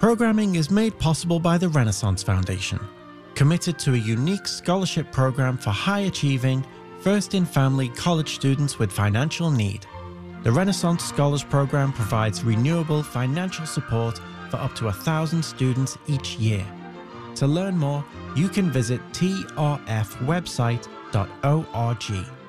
Programming is made possible by the Renaissance Foundation, committed to a unique scholarship program for high-achieving, first-in-family college students with financial need. The Renaissance Scholars Program provides renewable financial support for up to 1,000 students each year. To learn more, you can visit trfwebsite.org.